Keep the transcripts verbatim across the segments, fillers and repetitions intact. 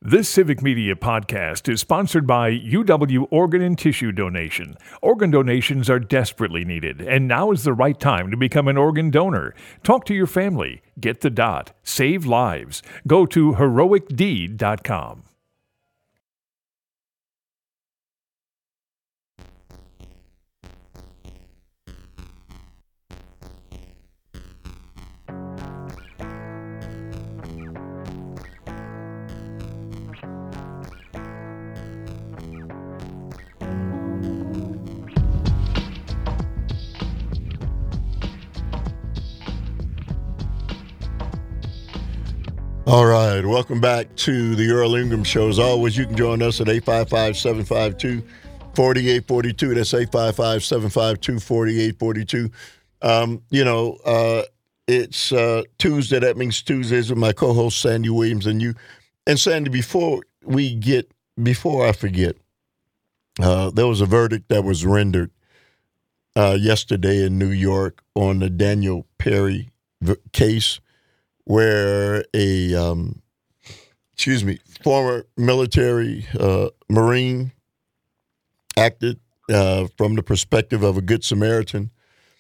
This Civic Media podcast is sponsored by U W Organ and Tissue Donation. Organ donations are desperately needed, and now is the right time to become an organ donor. Talk to your family. Get the dot. Save lives. Go to heroic deed dot com. All right, welcome back to the Earl Ingram Show. As always, you can join us at eight five five, seven five two, four eight four two. That's eight five five, seven five two, four eight four two. Um, you know, uh, it's uh, Tuesday. That means Tuesdays with my co-host Sandy Williams and you. And Sandy, before we get, before I forget, uh, there was a verdict that was rendered uh, yesterday in New York on the Daniel Perry v- case, where a, um, excuse me, former military uh, Marine acted uh, from the perspective of a Good Samaritan,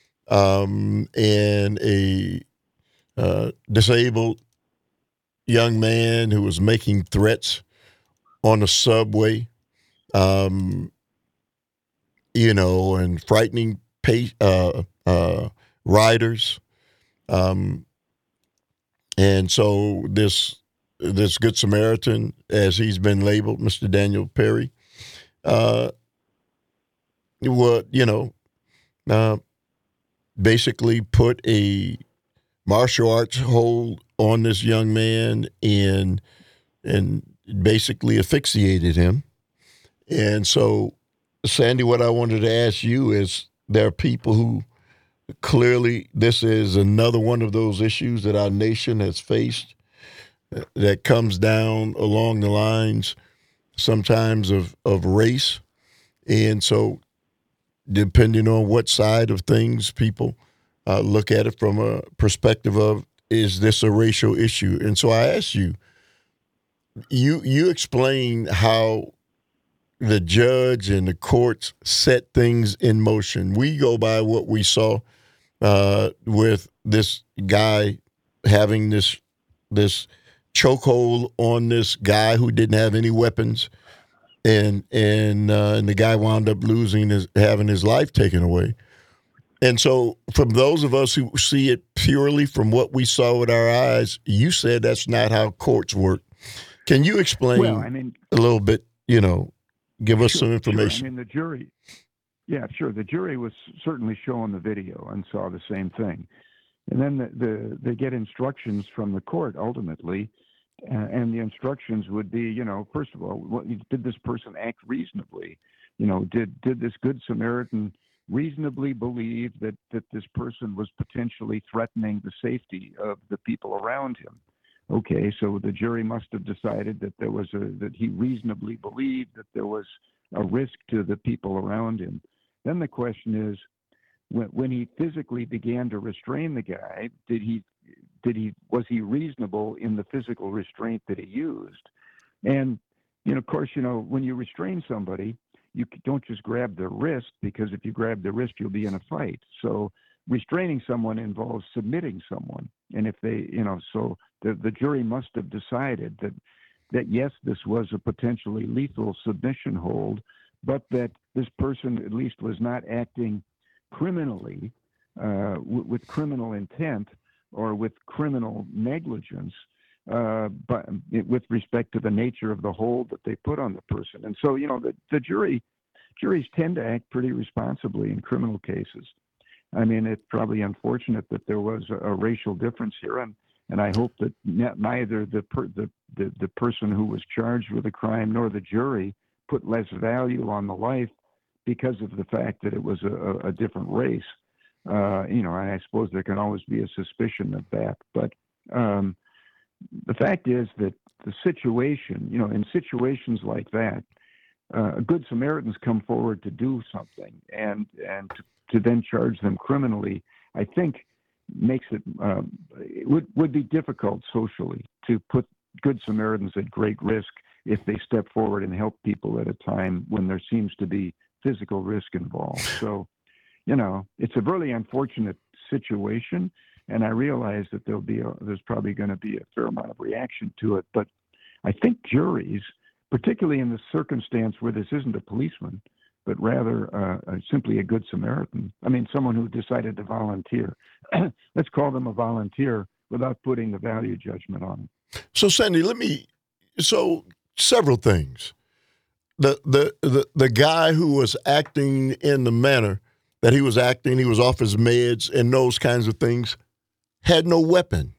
um, and a uh, disabled young man who was making threats on the subway, um, you know, and frightening pay, uh, uh, riders. Um, And so this this Good Samaritan, as he's been labeled, Mister Daniel Perry, uh, what you know, uh, basically put a martial arts hold on this young man and and basically asphyxiated him. And so, Sandy, what I wanted to ask you is, there are people who clearly, this is another one of those issues that our nation has faced that comes down along the lines sometimes of, of race. And so depending on what side of things people uh, look at it from a perspective of, is this a racial issue? And so I ask you, you, you explain how the judge and the courts set things in motion. We go by what we saw Uh, with this guy having this this chokehold on this guy who didn't have any weapons, and and uh, and the guy wound up losing his having his life taken away. And so, from those of us who see it purely from what we saw with our eyes, you said that's not how courts work. Can you explain well, I mean, a little bit? You know, give us sure, some information. Sure. I mean, the jury. Yeah, sure. The jury was certainly shown the video and saw the same thing. And then the, the, they get instructions from the court ultimately, uh, and the instructions would be, you know, first of all, what, did this person act reasonably? You know, did did this Good Samaritan reasonably believe that, that this person was potentially threatening the safety of the people around him? Okay, so the jury must have decided that there was a that he reasonably believed that there was a risk to the people around him. Then the question is, when, when he physically began to restrain the guy, did he, did he, was he reasonable in the physical restraint that he used? And, you know, of course, you know, when you restrain somebody, you don't just grab their wrist, because if you grab the wrist, you'll be in a fight. So restraining someone involves submitting someone. And if they, you know, so the, the jury must have decided that, that yes, this was a potentially lethal submission hold, but that this person at least was not acting criminally, uh, w- with criminal intent or with criminal negligence, uh, but with respect to the nature of the hold that they put on the person. And so, you know, the, the jury juries tend to act pretty responsibly in criminal cases. I mean, it's probably unfortunate that there was a, a racial difference here, and and I hope that neither the, per, the the the person who was charged with a crime nor the jury put less value on the life because of the fact that it was a, a different race. Uh, you know, and I suppose there can always be a suspicion of that. But um, the fact is that the situation, you know, in situations like that, uh, Good Samaritans come forward to do something, and and to, to then charge them criminally, I think makes it, um, it would, would be difficult socially to put Good Samaritans at great risk if they step forward and help people at a time when there seems to be physical risk involved. So, you know, it's a really unfortunate situation, and I realize that there'll be a, there's probably going to be a fair amount of reaction to it. But I think juries, particularly in the circumstance where this isn't a policeman, but rather uh, simply a good Samaritan. I mean, someone who decided to volunteer. Let's call them a volunteer without putting the value judgment on them. So, Sandy, let me. So, several things. The the the the guy who was acting in the manner that he was acting, he was off his meds and those kinds of things, had no weapon.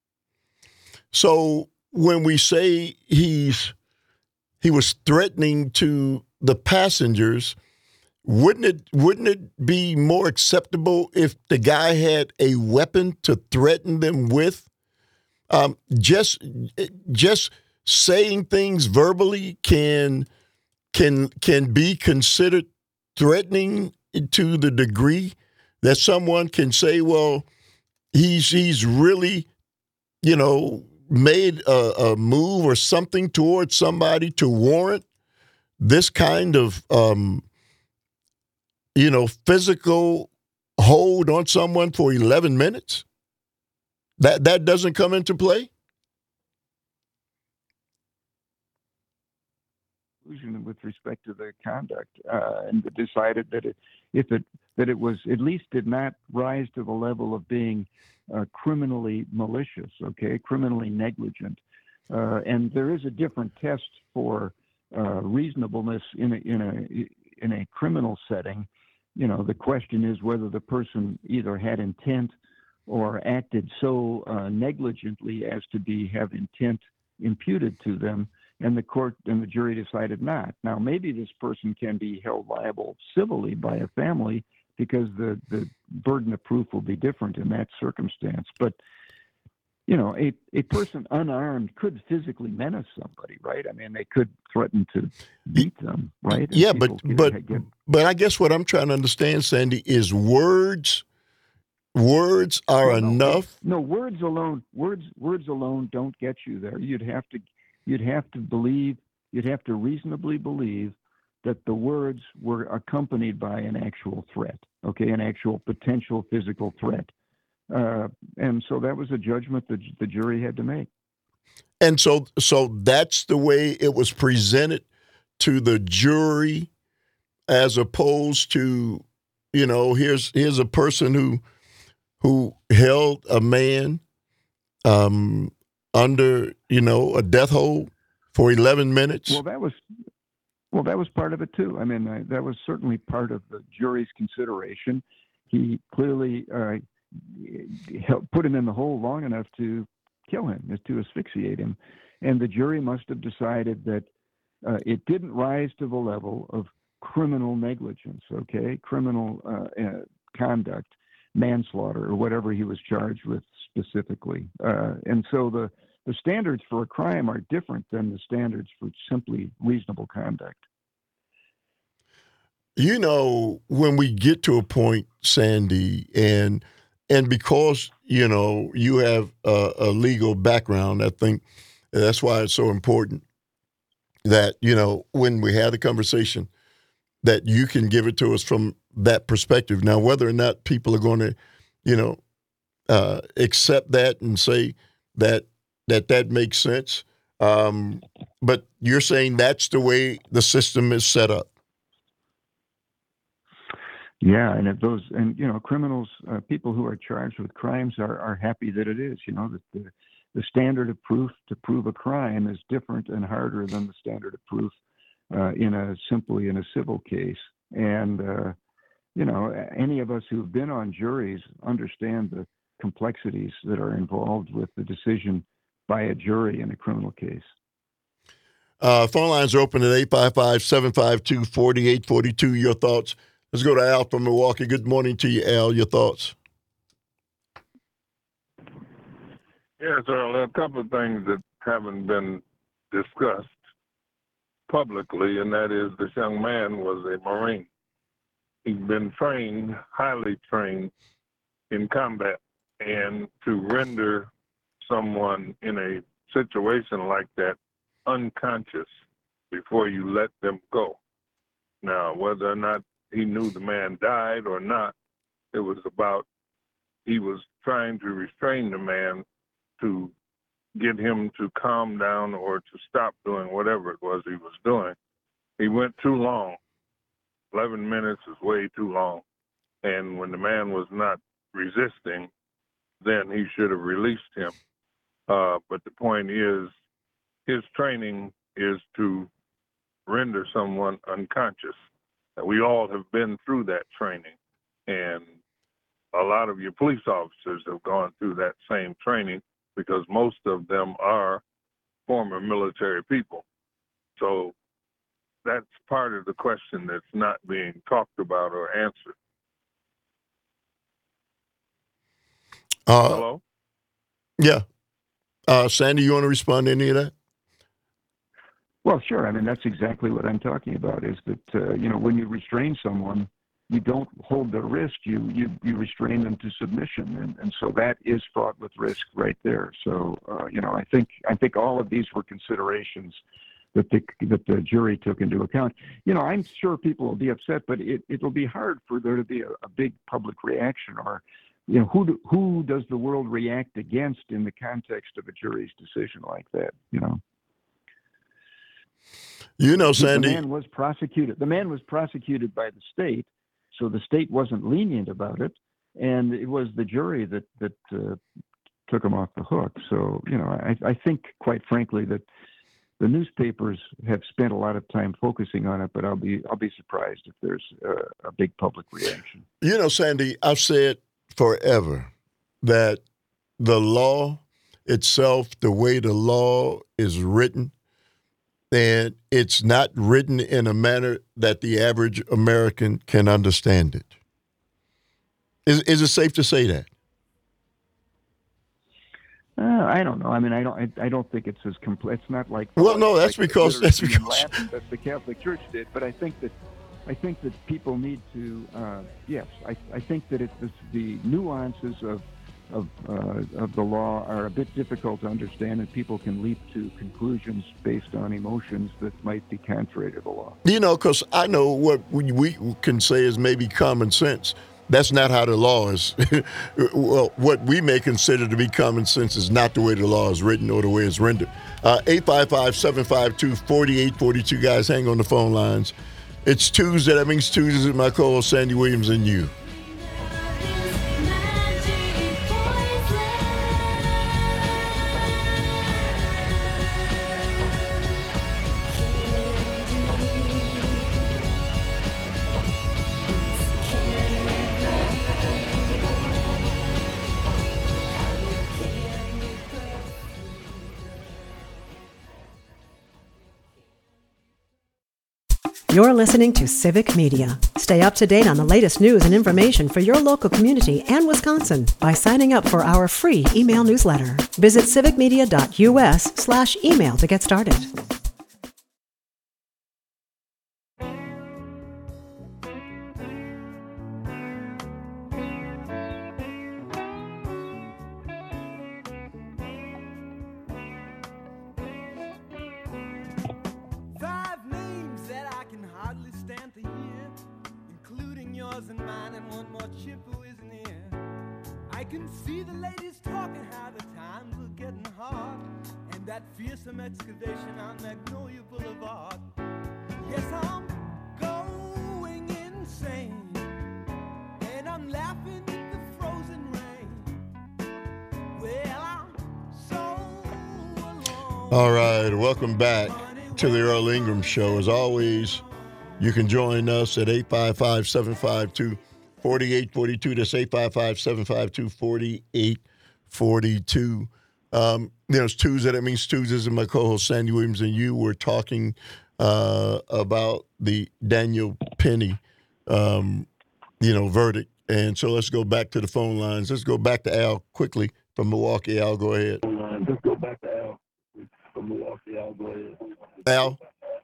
So when we say he's he was threatening to the passengers, wouldn't it wouldn't it be more acceptable if the guy had a weapon to threaten them with? Um, just just saying things verbally can can can be considered threatening to the degree that someone can say, well, he's he's really, you know, made a, a move or something towards somebody to warrant this kind of, um, you know, physical hold on someone for eleven minutes? That that doesn't come into play? With respect to the conduct, uh, and decided that it, if it that it was at least did not rise to the level of being uh, criminally malicious, okay, criminally negligent, uh, and there is a different test for uh, reasonableness in a, in a in a criminal setting. You know, the question is whether the person either had intent or acted so uh, negligently as to be have intent imputed to them. And the court and the jury decided not. Now, maybe this person can be held liable civilly by a family because the, the burden of proof will be different in that circumstance. But, you know, a, a person unarmed could physically menace somebody, right? I mean, they could threaten to beat them, right? And yeah, but but get, but I guess what I'm trying to understand, Sandy, is words. Words are no, enough. No, no, words alone. Words words alone don't get you there. You'd have to. You'd have to believe, you'd have to reasonably believe that the words were accompanied by an actual threat, okay, an actual potential physical threat. Uh, and so that was a judgment that the jury had to make. And so so that's the way it was presented to the jury, as opposed to, you know, here's here's a person who who held a man um under, you know, a death hold for eleven minutes? Well, that was well, that was part of it too. I mean, I, that was certainly part of the jury's consideration. He clearly uh, helped put him in the hole long enough to kill him, to asphyxiate him, and the jury must have decided that uh, it didn't rise to the level of criminal negligence, okay, criminal uh, uh, conduct, manslaughter, or whatever he was charged with specifically, uh, and so the The standards for a crime are different than the standards for simply reasonable conduct. You know, when we get to a point, Sandy, and and because, you know, you have a, a legal background, I think that's why it's so important that, you know, when we have the conversation, that you can give it to us from that perspective. Now, whether or not people are going to, you know, uh, accept that and say that, that that makes sense. Um, but you're saying that's the way the system is set up. Yeah, and if those, and you know, criminals, uh, people who are charged with crimes are, are happy that it is. You know, that the the standard of proof to prove a crime is different and harder than the standard of proof uh, in a simply in a civil case. And uh, you know, any of us who've been on juries understand the complexities that are involved with the decision by a jury in a criminal case. Uh, phone lines are open at eight five five, seven five two, four eight four two. Your thoughts. Let's go to Al from Milwaukee. Good morning to you, Al. Your thoughts. Yes, Earl, a couple of things that haven't been discussed publicly, and that is this young man was a Marine. He's been trained, highly trained in combat, and to render someone in a situation like that unconscious before you let them go. Now, whether or not he knew the man died or not, it was about he was trying to restrain the man to get him to calm down or to stop doing whatever it was he was doing. He went too long. eleven minutes is way too long. And when the man was not resisting, then he should have released him. Uh, but the point is, his training is to render someone unconscious. We all have been through that training. And a lot of your police officers have gone through that same training because most of them are former military people. So that's part of the question that's not being talked about or answered. Uh, Hello? Yeah. Uh, Sandy, you want to respond to any of that? Well, sure. I mean, that's exactly what I'm talking about, is that, uh, you know, when you restrain someone, you don't hold their wrist, you, you, you restrain them to submission. And, and so that is fraught with risk right there. So, uh, you know, I think, I think all of these were considerations that the, that the jury took into account. You know, I'm sure people will be upset, but it, it'll be hard for there to be a, a big public reaction, or, you know, who do, who does the world react against in the context of a jury's decision like that, you know? You know, Sandy. The man was prosecuted. The man was prosecuted by the state, so the state wasn't lenient about it, and it was the jury that that uh, took him off the hook. So, you know, I, I think, quite frankly, that the newspapers have spent a lot of time focusing on it, but I'll be I'll be surprised if there's a, a big public reaction. You know, Sandy, I've said forever that the law itself, the way the law is written, and it's not written in a manner that the average American can understand it. Is is it safe to say that? Uh, I don't know. I mean, I don't. I, I don't think it's as complete. It's not like. Well, no, that's like because that's because Latin that the Catholic Church did. But I think that, I think that people need to. Uh, yes, I, I think that it's the nuances of of uh, of the law are a bit difficult to understand, and people can leap to conclusions based on emotions that might be contrary to the law. You know, because I know what we, we can say is maybe common sense. That's not how the law is. Well, what we may consider to be common sense is not the way the law is written or the way it's rendered. Uh, eight five five, seven five two, four eight four two, guys, hang on the phone lines. It's Tuesday. That means Tuesdays with my co-host Sandy Williams and you. You're listening to Civic Media. Stay up to date on the latest news and information for your local community and Wisconsin by signing up for our free email newsletter. Visit civicmedia.us slash email to get started. And mine and one more chip who isn't here. I can see the ladies talking how the times are getting hard, and that fearsome excavation on Magnolia Boulevard. Yes, I'm going insane, and I'm laughing at the frozen rain. Well, I'm so alone. All right, welcome back to the Earl Ingram Show. As always, you can join us at eight five five, seven five two, four eight four two. That's eight five five, seven five two, four eight four two. Um, you know, it's Tuesday. That means Tuesdays, and my co-host Sandy Williams and you were talking uh, about the Daniel Penny, um, you know, verdict. And so let's go back to the phone lines. Let's go back to Al quickly from Milwaukee. Al, go ahead. Let's go back to Al from Milwaukee. Al, go ahead. Al?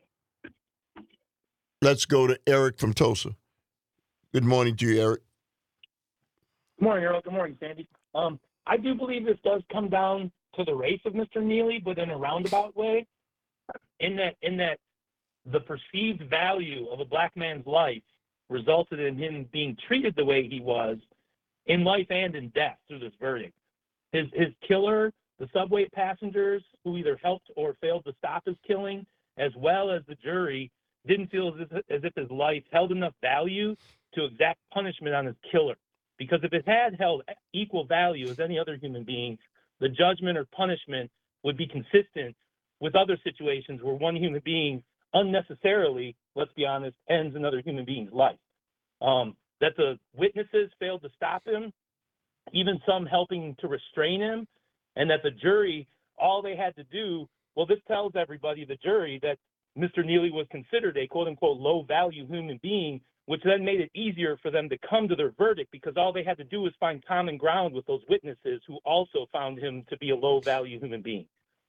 Let's go to Eric from Tulsa. Good morning to you, Eric. Good morning, Earl. Good morning, Sandy. Um, I do believe this does come down to the race of Mister Neely, but in a roundabout way. in that in that the perceived value of a black man's life resulted in him being treated the way he was in life and in death through this verdict. His his killer, the subway passengers who either helped or failed to stop his killing, as well as the jury, didn't feel as if, as if his life held enough value to exact punishment on his killer. Because if it had held equal value as any other human being, the judgment or punishment would be consistent with other situations where one human being unnecessarily, let's be honest, ends another human being's life. Um, that the witnesses failed to stop him, even some helping to restrain him, and that the jury, all they had to do, well, this tells everybody, the jury, that Mister Neely was considered a quote-unquote low-value human being, which then made it easier for them to come to their verdict because all they had to do was find common ground with those witnesses who also found him to be a low-value human being.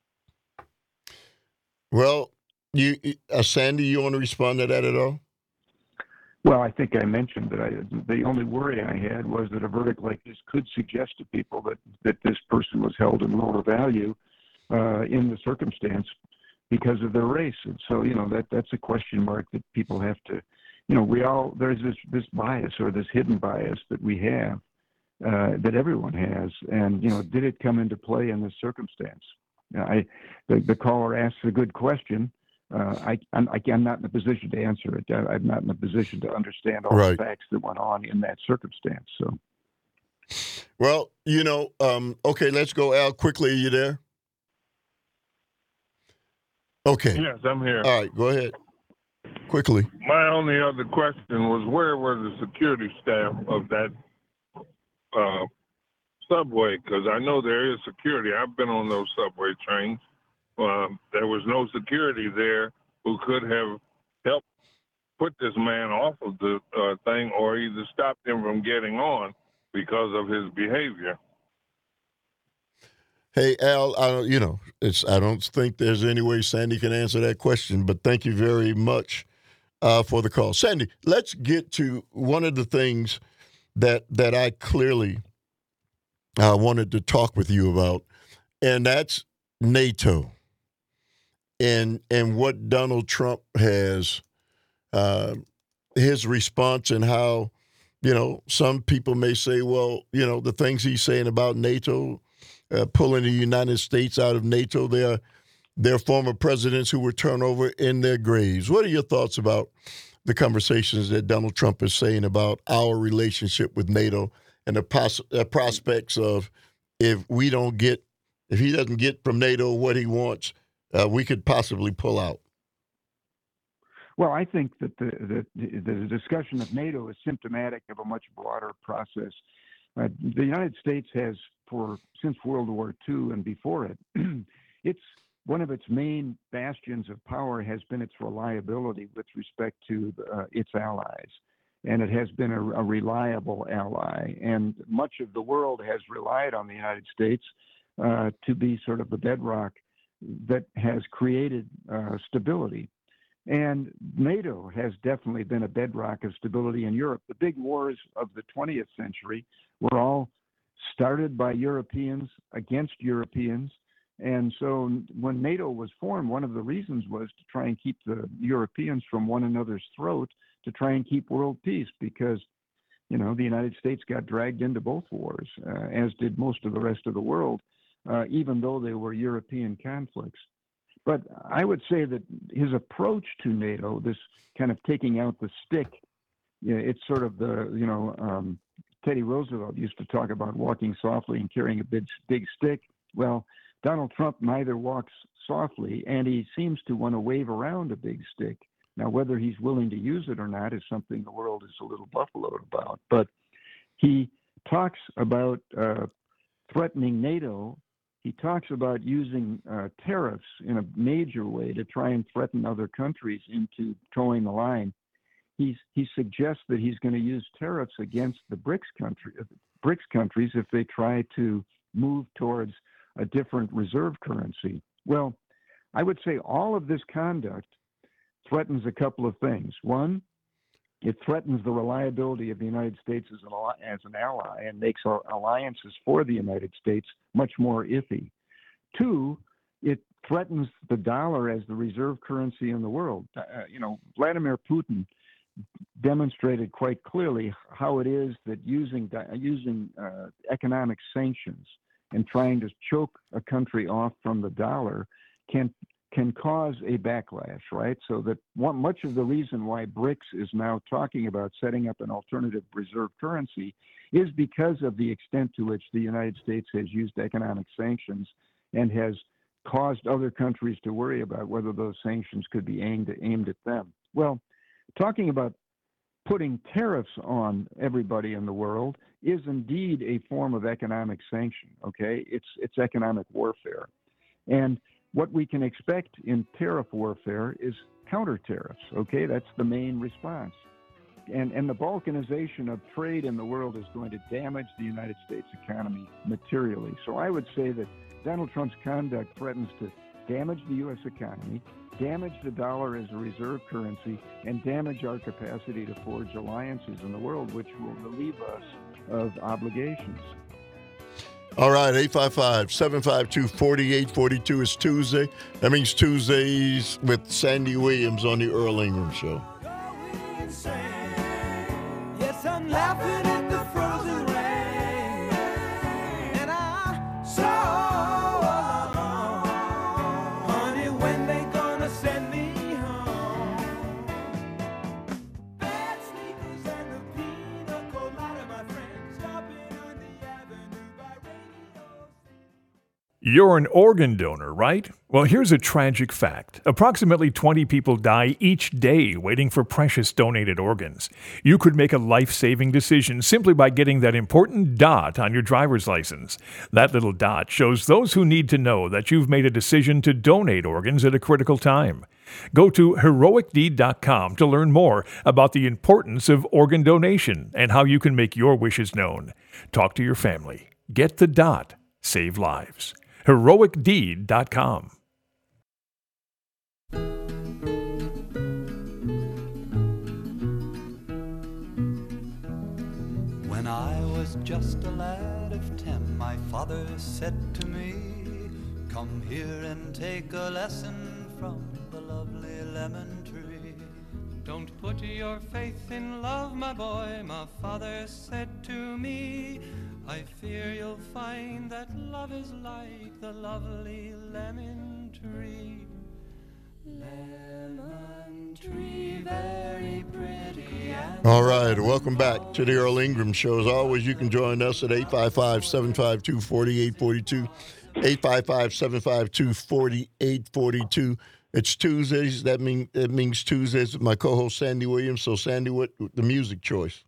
Well, you, uh, Sandy, you want to respond to that at all? Well, I think I mentioned that I, the only worry I had was that a verdict like this could suggest to people that, that this person was held in lower value uh, in the circumstance because of their race. And so, you know, that that's a question mark that people have to, you know, we all, there's this, this bias or this hidden bias that we have, uh, that everyone has. And, you know, did it come into play in this circumstance? I, the, the caller asks a good question. Uh, I, I'm, I'm not in a position to answer it. I, I'm not in a position to understand all Right. the facts that went on in that circumstance. So, well, you know, um, okay, let's go. Al, quickly, are you there? Okay. Yes, I'm here. All right, go ahead. Quickly. My only other question was where were the security staff of that uh, subway? Because I know there is security. I've been on those subway trains. Um, there was no security there who could have helped put this man off of the uh, thing or either stopped him from getting on because of his behavior. Hey, Al, I, you know, it's. I don't think there's any way Sandy can answer that question, but thank you very much uh, for the call. Sandy, let's get to one of the things that that I clearly uh, wanted to talk with you about, and that's NATO and and what Donald Trump has, uh, his response and how, you know, some people may say, well, you know, the things he's saying about NATO, Uh, pulling the United States out of NATO. They're, they're former presidents who were turned over in their graves. What are your thoughts about the conversations that Donald Trump is saying about our relationship with NATO and the pos- uh, prospects of if we don't get, if he doesn't get from NATO what he wants, uh, we could possibly pull out? well, I think that the, the, the discussion of NATO is symptomatic of a much broader process. Uh, the United States has, for since World War Two and before it, it's one of its main bastions of power has been its reliability with respect to uh, its allies, and it has been a, a reliable ally. And much of the world has relied on the United States uh, to be sort of the bedrock that has created uh, stability. And NATO has definitely been a bedrock of stability in Europe. The big wars of the twentieth century were all started by Europeans against Europeans. And so when NATO was formed, one of the reasons was to try and keep the Europeans from one another's throat, to try and keep world peace, because, you know, the United States got dragged into both wars, uh, as did most of the rest of the world, uh, even though they were European conflicts. But I would say that his approach to NATO, this kind of taking out the stick, you know, it's sort of the, you know, um, Teddy Roosevelt used to talk about walking softly and carrying a big, big stick. Well, Donald Trump neither walks softly, and he seems to want to wave around a big stick. Now, whether he's willing to use it or not is something the world is a little buffaloed about. But he talks about uh, threatening NATO. He talks about using uh, tariffs in a major way to try and threaten other countries into towing the line. He's, he suggests that he's going to use tariffs against the BRICS country, BRICS countries if they try to move towards a different reserve currency. Well, I would say all of this conduct threatens a couple of things. One, it threatens the reliability of the United States as an, as an ally and makes our alliances for the United States much more iffy. Two, it threatens the dollar as the reserve currency in the world. Uh, you know, Vladimir Putin demonstrated quite clearly how it is that using using uh, economic sanctions and trying to choke a country off from the dollar can can cause a backlash, right? So that one, much of the reason why BRICS is now talking about setting up an alternative reserve currency is because of the extent to which the United States has used economic sanctions and has caused other countries to worry about whether those sanctions could be aimed, aimed at them. Well, talking about putting tariffs on everybody in the world is indeed a form of economic sanction, okay? It's, it's economic warfare. And what we can expect in tariff warfare is counter tariffs, okay? That's the main response. And, and the balkanization of trade in the world is going to damage the United States economy materially. So I would say that Donald Trump's conduct threatens to damage the U S economy, damage the dollar as a reserve currency, and damage our capacity to forge alliances in the world, which will relieve us of obligations. All right, eight five five, seven five two, four eight four two is Tuesday. That means Tuesdays with Sandy Williams on the Earl Ingram Show. Yes, I'm laughing at the frozen rain, and I saw, honey, when they gonna send me home. Bad sneakers and the pina colada, my friend, stopping on the avenue by radio. You're an organ donor, right? Well, here's a tragic fact. Approximately twenty people die each day waiting for precious donated organs. You could make a life-saving decision simply by getting that important dot on your driver's license. That little dot shows those who need to know that you've made a decision to donate organs at a critical time. Go to heroic deed dot com to learn more about the importance of organ donation and how you can make your wishes known. Talk to your family. Get the dot. Save lives. heroic deed dot com. When I was just a lad of ten, my father said to me, "Come here and take a lesson from the lovely lemon tree." Don't put your faith in love, my boy, my father said to me. I fear you'll find that love is like the lovely lemon tree. Lemon tree, very pretty. And All right, welcome back to the Earl Ingram Show. As always, you can join us at eight five five, seven five two, four eight four two, eight five five, seven five two, four eight four two. It's Tuesdays. That, mean, that means Tuesdays with my co-host, Sandy Williams. So, Sandy, what the music choice?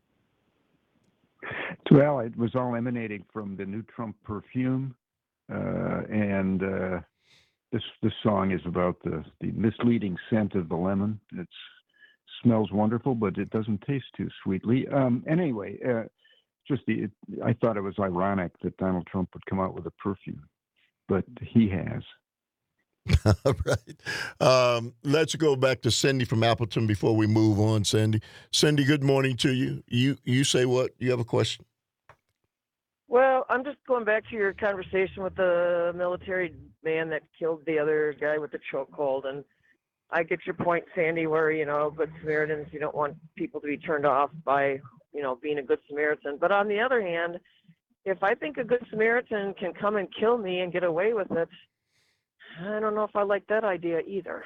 Well, it was all emanating from the new Trump perfume, uh, and uh, this this song is about the, the misleading scent of the lemon. It smells wonderful, but it doesn't taste too sweetly. Um, anyway, uh, just the it, I thought it was ironic that Donald Trump would come out with a perfume, but he has. All right. Um, let's go back to Cindy from Appleton before we move on, Cindy. Cindy, good morning to you. You you say what? You have a question? Well, I'm just going back to your conversation with the military man that killed the other guy with the chokehold. And I get your point, Sandy, where, you know, Good Samaritans, you don't want people to be turned off by, you know, being a Good Samaritan. But on the other hand, if I think a Good Samaritan can come and kill me and get away with it, I don't know if I like that idea either.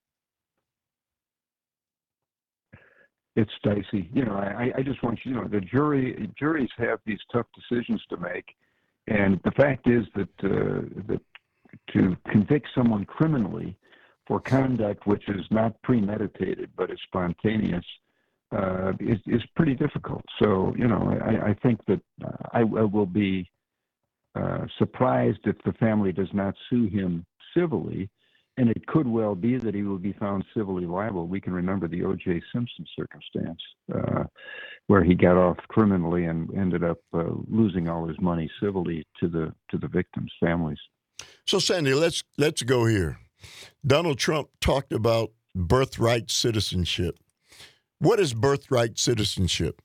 It's dicey. You know, I, I just want you to know the jury juries have these tough decisions to make, and the fact is that uh, that to convict someone criminally for conduct which is not premeditated but is spontaneous uh, is is pretty difficult. So you know, I, I think that uh, I, I will be uh, surprised if the family does not sue him civilly. And it could well be that he will be found civilly liable. We can remember the O J Simpson circumstance, uh, where he got off criminally and ended up uh, losing all his money civilly to the to the victims' families. So, Sandy, let's let's go here. Donald Trump talked about birthright citizenship. What is birthright citizenship?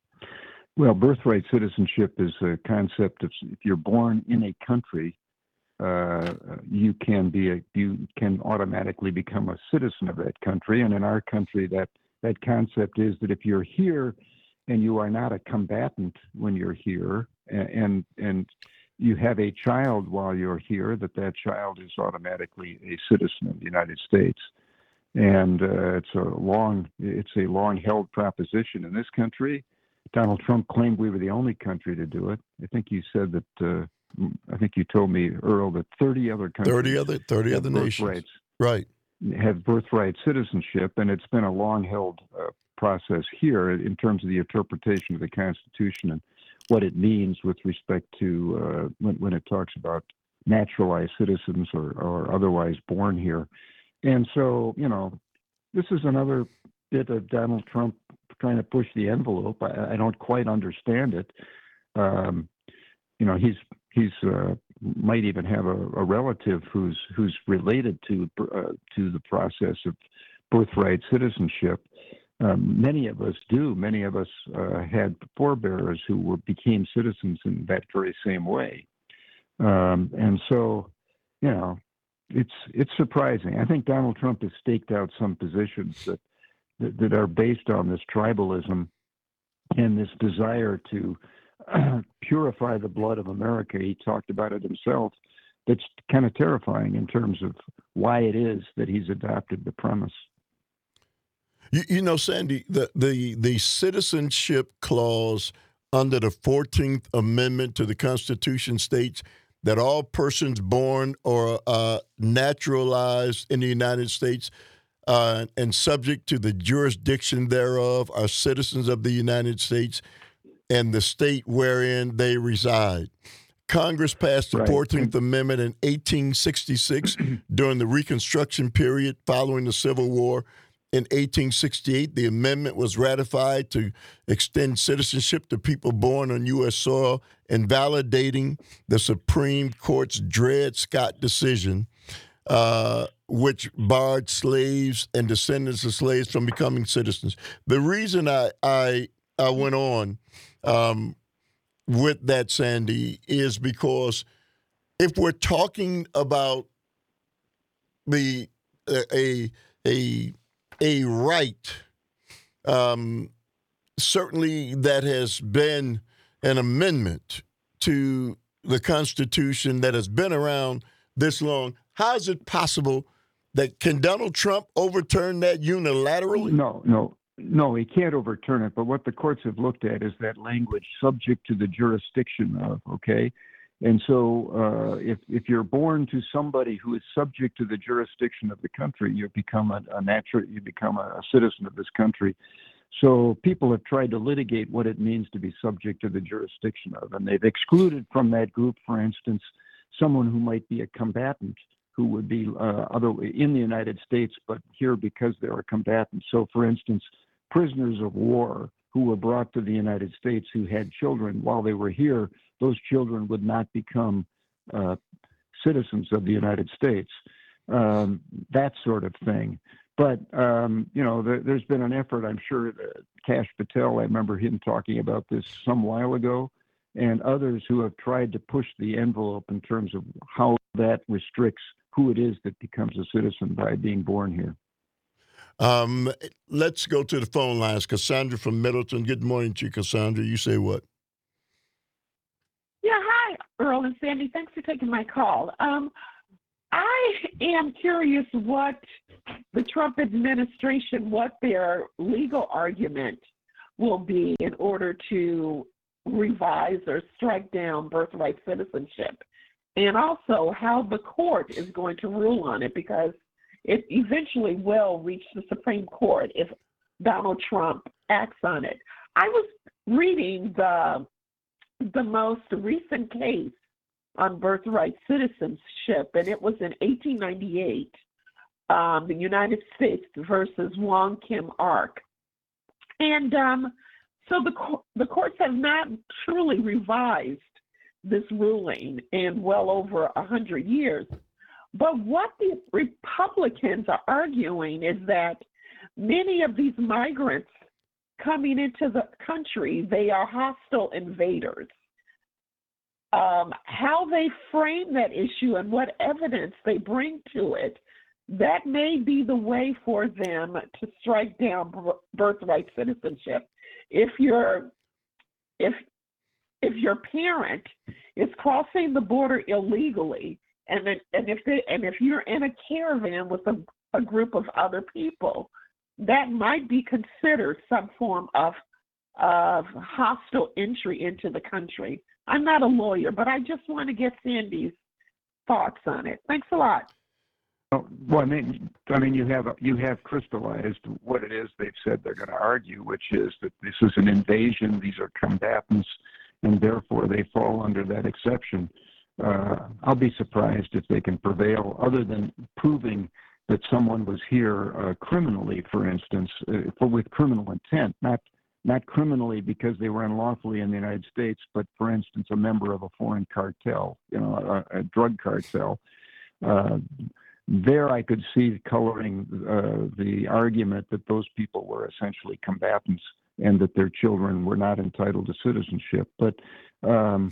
Well, birthright citizenship is a concept of if you're born in a country, uh, you can be a you can automatically become a citizen of that country. And in our country, that that concept is that if you're here and you are not a combatant when you're here, and and you have a child while you're here, that that child is automatically a citizen of the United States. And uh, it's a long it's a long held proposition in this country. Donald Trump claimed we were the only country to do it. I think you said that. Uh, I think you told me, Earl, that thirty other countries, thirty other, thirty other nations, right, have birthright citizenship, and it's been a long-held uh, process here in terms of the interpretation of the Constitution and what it means with respect to uh, when, when it talks about naturalized citizens or, or otherwise born here. And so, you know, this is another bit of Donald Trump trying to push the envelope. I, I don't quite understand it. Um, you know, he's he's uh, might even have a, a relative who's who's related to uh, to the process of birthright citizenship. Um, many of us do. Many of us uh, had forebears who were became citizens in that very same way. Um, and so, you know, it's it's surprising. I think Donald Trump has staked out some positions that that, that are based on this tribalism and this desire to uh, purify the blood of America. He talked about it himself. That's kind of terrifying in terms of why it is that he's adopted the premise. You, you know, Sandy, the, the, the citizenship clause under the fourteenth Amendment to the Constitution states that all persons born or uh, naturalized in the United States uh, and subject to the jurisdiction thereof are citizens of the United States and the state wherein they reside. Congress passed the right. fourteenth Amendment in eighteen sixty-six during the Reconstruction period following the Civil War. In eighteen sixty-eight, the amendment was ratified to extend citizenship to people born on U S soil, invalidating the Supreme Court's Dred Scott decision, uh, which barred slaves and descendants of slaves from becoming citizens. The reason I I, I went on um, with that, Sandy, is because if we're talking about the a a a right, um, certainly that has been an amendment to the Constitution that has been around this long. How is it possible that can Donald Trump overturn that unilaterally? No, no, no, he can't overturn it. But what the courts have looked at is that language subject to the jurisdiction of, okay? And so uh, if if you're born to somebody who is subject to the jurisdiction of the country, you become a, a natural, you become a, a citizen of this country. So people have tried to litigate what it means to be subject to the jurisdiction of, and they've excluded from that group, for instance, someone who might be a combatant who would be uh, other in the United States, but here because they're a combatant. So, for instance, prisoners of war who were brought to the United States who had children while they were here, those children would not become uh, citizens of the United States, um, that sort of thing. But, um, you know, there, there's been an effort, I'm sure, uh, Kash Patel, I remember him talking about this some while ago, and others who have tried to push the envelope in terms of how that restricts who it is that becomes a citizen by being born here. Um, let's go to the phone lines. Cassandra from Middleton. Good morning to you, Cassandra. You say what? Yeah, hi, Earl and Sandy. Thanks for taking my call. Um, I am curious what the Trump administration, what their legal argument will be in order to revise or strike down birthright citizenship, and also how the court is going to rule on it, because it eventually will reach the Supreme Court if Donald Trump acts on it. I was reading the the most recent case on birthright citizenship, and it was in eighteen ninety-eight, um, the United States versus Wong Kim Ark. And um, so the, the courts have not truly revised this ruling in well over one hundred years. But what the Republicans are arguing is that many of these migrants coming into the country, they are hostile invaders. um, how they frame that issue and what evidence they bring to it, that may be the way for them to strike down birthright citizenship. If you're, if if your parent is crossing the border illegally, and then, and if they, and if you're in a caravan with a, a group of other people, that might be considered some form of of hostile entry into the country. I'm not a lawyer, but I just want to get Sandy's thoughts on it. Thanks a lot. Well, I mean, I mean, you have you have crystallized what it is they've said they're going to argue, which is that this is an invasion. These are combatants, and therefore they fall under that exception. Uh, I'll be surprised if they can prevail, other than proving that someone was here uh, criminally, for instance, uh, for, with criminal intent, not not criminally because they were unlawfully in the United States, but, for instance, a member of a foreign cartel, you know, a, a drug cartel. Uh, there I could see coloring uh, the argument that those people were essentially combatants and that their children were not entitled to citizenship. But um,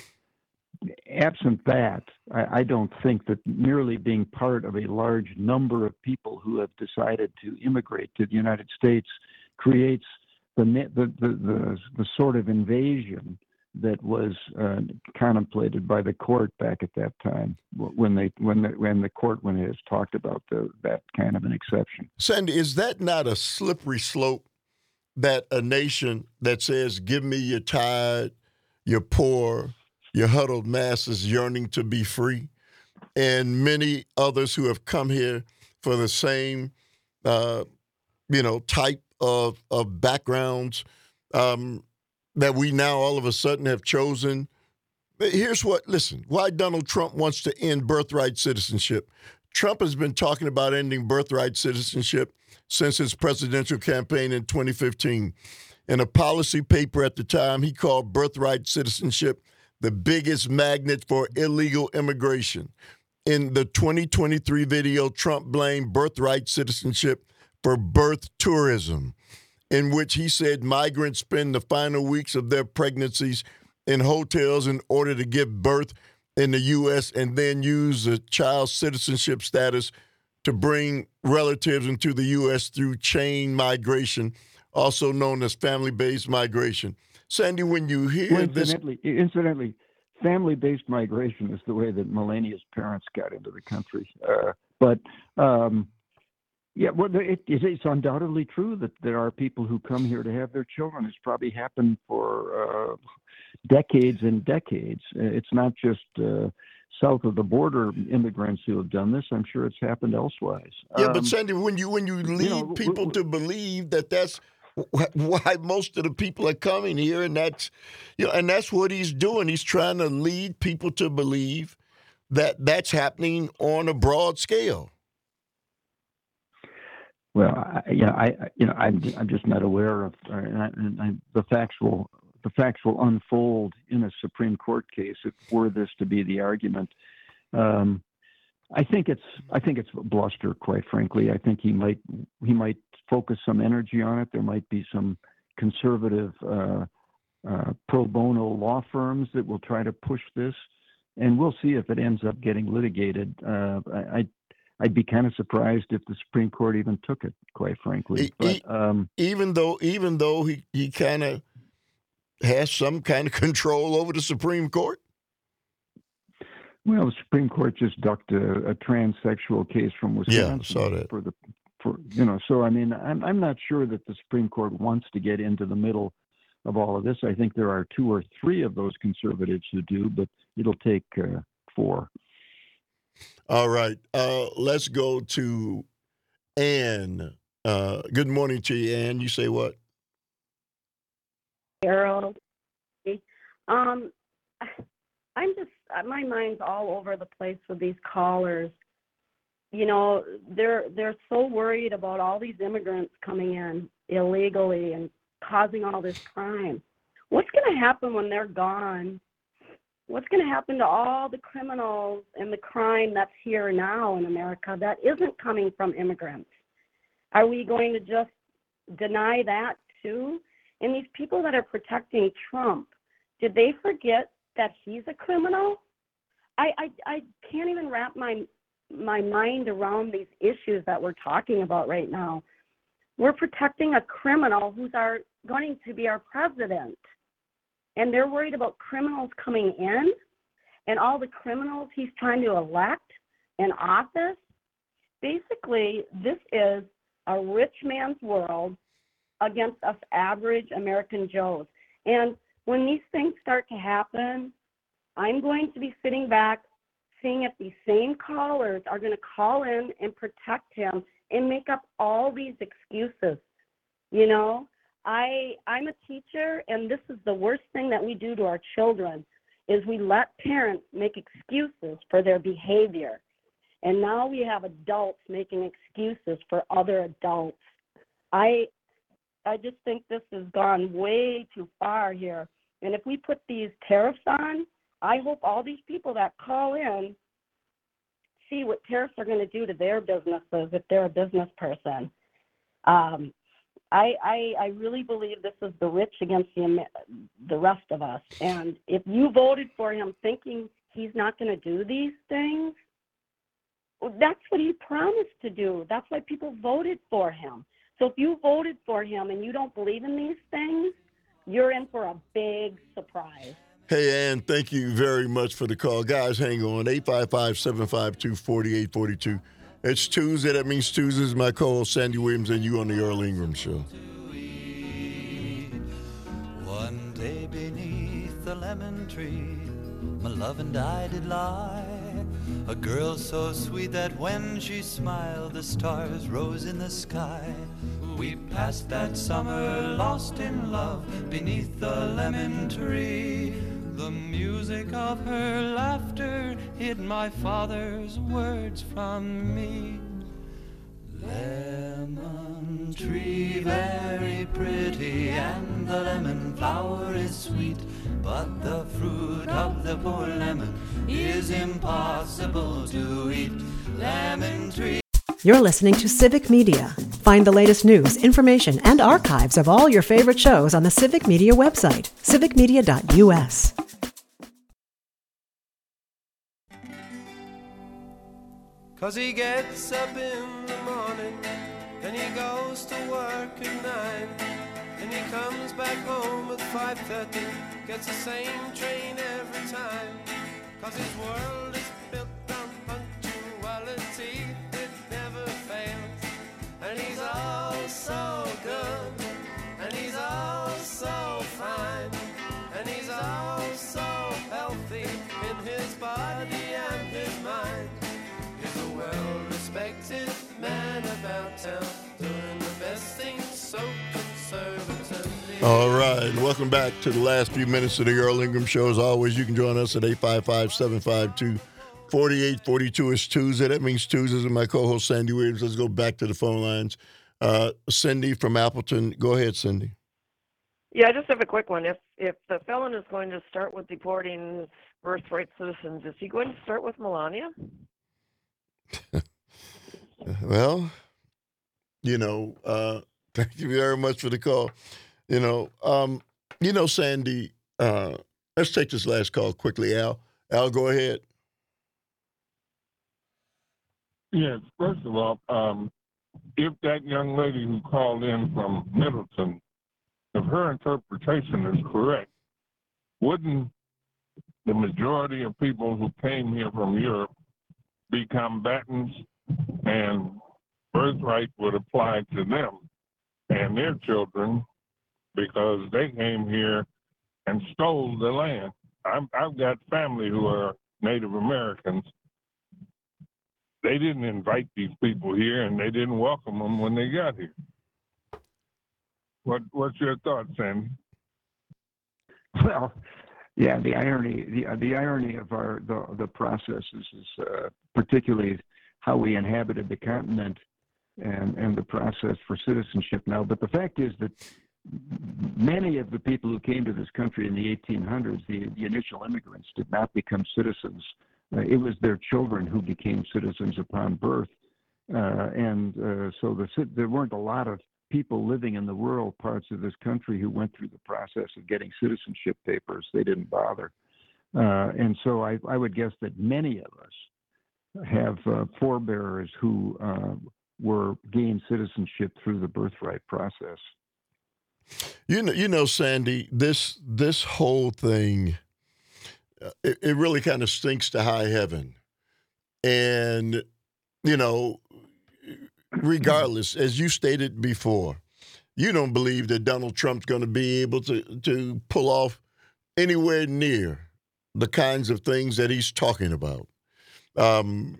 absent that, I, I don't think that merely being part of a large number of people who have decided to immigrate to the United States creates the the the, the, the sort of invasion that was uh, contemplated by the court back at that time when they when the, when the court when it has talked about the, that kind of an exception. Sandy, is that not a slippery slope that a nation that says, give me your tired, your poor, your huddled masses yearning to be free, and many others who have come here for the same, uh, you know, type of, of backgrounds, um, that we now all of a sudden have chosen? Here's what, listen, why Donald Trump wants to end birthright citizenship. Trump has been talking about ending birthright citizenship since his presidential campaign in twenty fifteen. In a policy paper at the time, he called birthright citizenship the biggest magnet for illegal immigration. In the twenty twenty-three video, Trump blamed birthright citizenship for birth tourism, in which he said migrants spend the final weeks of their pregnancies in hotels in order to give birth in the U S and then use the child's citizenship status to bring relatives into the U S through chain migration, also known as family-based migration. Sandy, when you hear well, this... Incidentally, incidentally, family-based migration is the way that Melania's parents got into the country. Uh, but... Um, Yeah, well, it, it's undoubtedly true that there are people who come here to have their children. It's probably happened for uh, decades and decades. It's not just uh, south of the border immigrants who have done this. I'm sure it's happened elsewhere. Yeah, um, but Sandy, when you when you lead you know, people w- w- to believe that that's why most of the people are coming here, and that's you know, and that's what he's doing. He's trying to lead people to believe that that's happening on a broad scale. Well, I, you know, I, you know, I'm, I'm just not aware of uh, and I, and I, the factual, the factual unfold in a Supreme Court case. If were this to be the argument, um, I think it's, I think it's bluster. Quite frankly, I think he might, he might focus some energy on it. There might be some conservative uh, uh, pro bono law firms that will try to push this, and we'll see if it ends up getting litigated. Uh, I. I I'd be kind of surprised if the Supreme Court even took it, quite frankly. But, um, even though, even though he, he kind of has some kind of control over the Supreme Court. Well, the Supreme Court just ducked a, a transsexual case from Wisconsin. Yeah, saw that. For the, for you know, so I mean, I'm I'm not sure that the Supreme Court wants to get into the middle of all of this. I think there are two or three of those conservatives who do, but it'll take uh, four. All right. Uh, let's go to Ann. Uh, good morning to you, Ann. You say what? Harold. Um, I'm just, my mind's all over the place with these callers. You know, they're they're so worried about all these immigrants coming in illegally and causing all this crime. What's going to happen when they're gone? What's going to happen to all the criminals and the crime that's here now in America that isn't coming from immigrants? Are we going to just deny that too? And these people that are protecting Trump, did they forget that he's a criminal? I, I, I can't even wrap my my mind around these issues that we're talking about right now. We're protecting a criminal who's our going to be our president. And they're worried about criminals coming in and all the criminals he's trying to elect in office. Basically, this is a rich man's world against us average American Joes. And when these things start to happen, I'm going to be sitting back seeing if these same callers are going to call in and protect him and make up all these excuses. You know, I, I'm a teacher, and this is the worst thing that we do to our children is we let parents make excuses for their behavior. And now we have adults making excuses for other adults. I I just think this has gone way too far here. And if we put these tariffs on, I hope all these people that call in see what tariffs are going to do to their businesses if they're a business person. Um, I, I I really believe this is the rich against the, the rest of us. And if you voted for him thinking he's not going to do these things, that's what he promised to do. That's why people voted for him. So if you voted for him and you don't believe in these things, you're in for a big surprise. Hey, Ann, thank you very much for the call. Guys, hang on. eight five five, seven five two, four eight four two. It's Tuesday. That means Tuesdays. My co-host, Sandy Williams, and you on the Earl Ingram Show. One day beneath the lemon tree, my love and I did lie. A girl so sweet that when she smiled, the stars rose in the sky. We passed that summer lost in love beneath the lemon tree. The music of her laughter hid my father's words from me. Lemon tree very pretty, and the lemon flower is sweet, but the fruit of the poor lemon is impossible to eat. Lemon tree. You're listening to Civic Media. Find the latest news, information, and archives of all your favorite shows on the Civic Media website, civic media dot u s. Cause he gets up in the morning and he goes to work at nine, and he comes back home at five thirty, gets the same train every time. Cause his world is built on punctuality, it never fails. And he's all so good, and he's all so fine, and he's all so healthy in his body and his mind. He's a well-respected man about town, doing the best things so conservatively. All right. Welcome back to the last few minutes of the Earl Ingram Show. As always, you can join us at eight five five, seven five two, four eight four two. It's Tuesday. That means Tuesdays and my co-host, Sandy Williams. Let's go back to the phone lines. Uh, Cindy from Appleton. Go ahead, Cindy. Yeah, I just have a quick one. If if the felon is going to start with deporting birthright citizens, is he going to start with Melania? Well, you know, uh, thank you very much for the call. You know, um, you know, Sandy, uh, let's take this last call quickly, Al. Al, go ahead. Yes, first of all, um, if that young lady who called in from Middleton, if her interpretation is correct, wouldn't the majority of people who came here from Europe be combatants, and birthright would apply to them and their children because they came here and stole the land? I'm, I've got family who are Native Americans. They didn't invite these people here, and they didn't welcome them when they got here. What What's your thoughts, Sandy? Well, yeah, the irony, the the irony of our the the processes is uh, particularly how we inhabited the continent and and the process for citizenship now. But the fact is that many of the people who came to this country in the eighteen hundreds, the the initial immigrants, did not become citizens. Uh, it was their children who became citizens upon birth, uh, and uh, so the, there weren't a lot of people living in the rural parts of this country who went through the process of getting citizenship papers. They didn't bother. Uh, and so I, I would guess that many of us have uh, forebears who uh, were gained citizenship through the birthright process. You know, you know, Sandy, this this whole thing, uh, it, it really kind of stinks to high heaven. And, you know, regardless, as you stated before, you don't believe that Donald Trump's going to be able to, to pull off anywhere near the kinds of things that he's talking about. Um,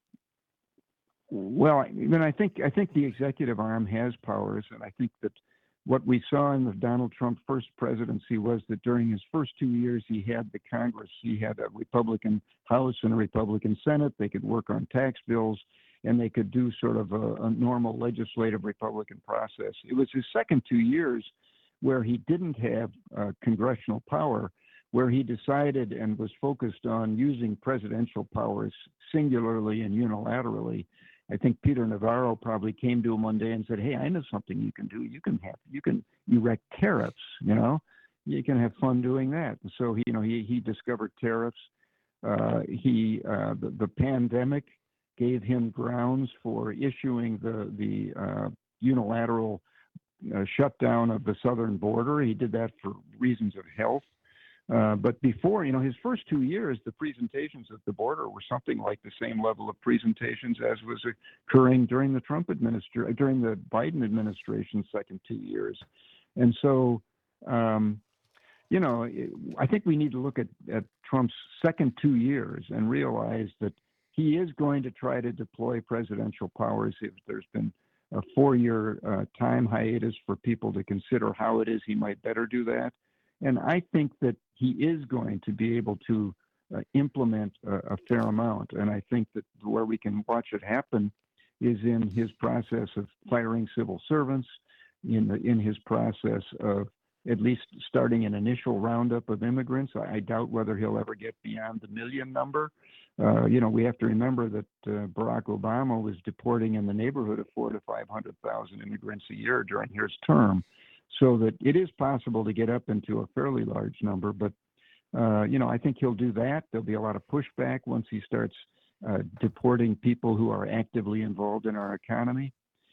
well, I mean, I think I think the executive arm has powers, and I think that what we saw in the Donald Trump first presidency was that during his first two years, he had the Congress. He had a Republican House and a Republican Senate. They could work on tax bills, and they could do sort of a, a normal legislative Republican process. It was his second two years where he didn't have uh, congressional power, where he decided and was focused on using presidential powers singularly and unilaterally. I think Peter Navarro probably came to him one day and said, "Hey, I know something you can do. You can have, you can erect tariffs. You know, you can have fun doing that." And so he, you know, he he discovered tariffs. Uh, he uh, the, the pandemic gave him grounds for issuing the the uh, unilateral uh, shutdown of the southern border. He did that for reasons of health. Uh, but before, you know, his first two years, the presentations at the border were something like the same level of presentations as was occurring during the Trump administration, during the Biden administration's second two years. And so, um, you know, I think we need to look at, at Trump's second two years and realize that he is going to try to deploy presidential powers. If there's been a four-year uh, time hiatus for people to consider how it is he might better do that. And I think that he is going to be able to uh, implement a, a fair amount. And I think that where we can watch it happen is in his process of firing civil servants, in the, in his process of at least starting an initial roundup of immigrants. I, I doubt whether he'll ever get beyond the million number. Uh, you know, we have to remember that uh, Barack Obama was deporting in the neighborhood of four to five hundred thousand immigrants a year during his term. So that it is possible to get up into a fairly large number, but uh, you know, I think he'll do that. There'll be a lot of pushback once he starts uh, deporting people who are actively involved in our economy.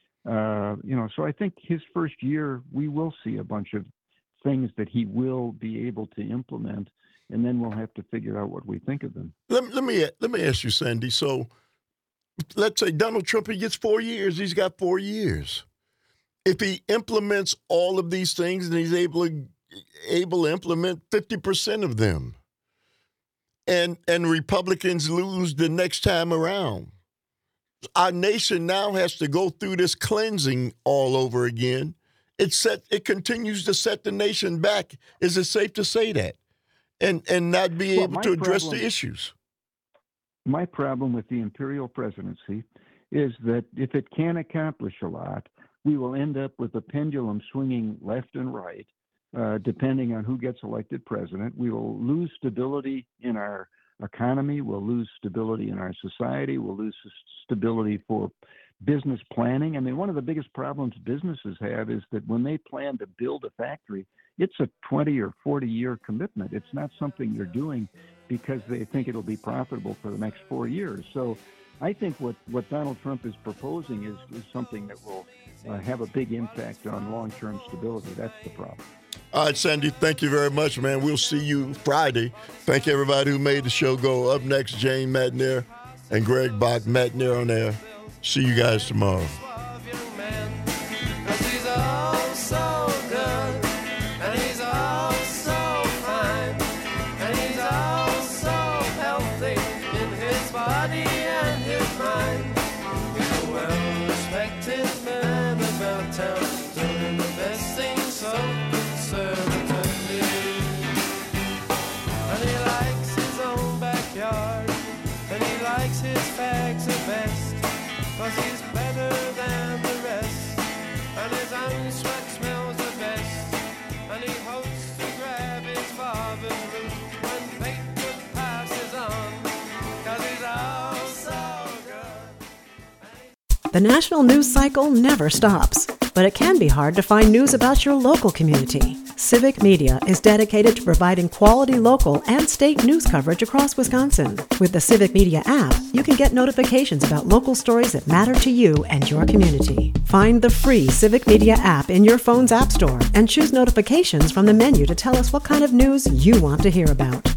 Uh, you know, so I think his first year we will see a bunch of things that he will be able to implement, and then we'll have to figure out what we think of them. Let, let me let me ask you, Sandy. So, let's say Donald Trump, he gets four years. He's got four years. If he implements all of these things and he's able to, able to implement fifty percent of them, and and Republicans lose the next time around, our nation now has to go through this cleansing all over again. It set it continues to set the nation back. Is it safe to say that, and and not be well, able to address problem, the issues? My problem with the imperial presidency is that if it can accomplish a lot, we will end up with a pendulum swinging left and right, uh, depending on who gets elected president. We will lose stability in our economy. We'll lose stability in our society. We'll lose stability for business planning. I mean, one of the biggest problems businesses have is that when they plan to build a factory, it's a twenty or forty year commitment. It's not something they're doing because they think it'll be profitable for the next four years. So I think what, what Donald Trump is proposing is, is something that will uh, have a big impact on long-term stability. That's the problem. All right, Sandy, thank you very much, man. We'll see you Friday. Thank everybody who made the show go. Up next, Jane Matnier and Greg Bach. Matnier on air. See you guys tomorrow. Cause he's better than the rest, and his own sweat smells the best, and he hopes to grab his father's root when fate passes on, cause he's all so good. The national news cycle never stops, but it can be hard to find news about your local community. Civic Media is dedicated to providing quality local and state news coverage across Wisconsin. With the Civic Media app, you can get notifications about local stories that matter to you and your community. Find the free Civic Media app in your phone's app store and choose notifications from the menu to tell us what kind of news you want to hear about.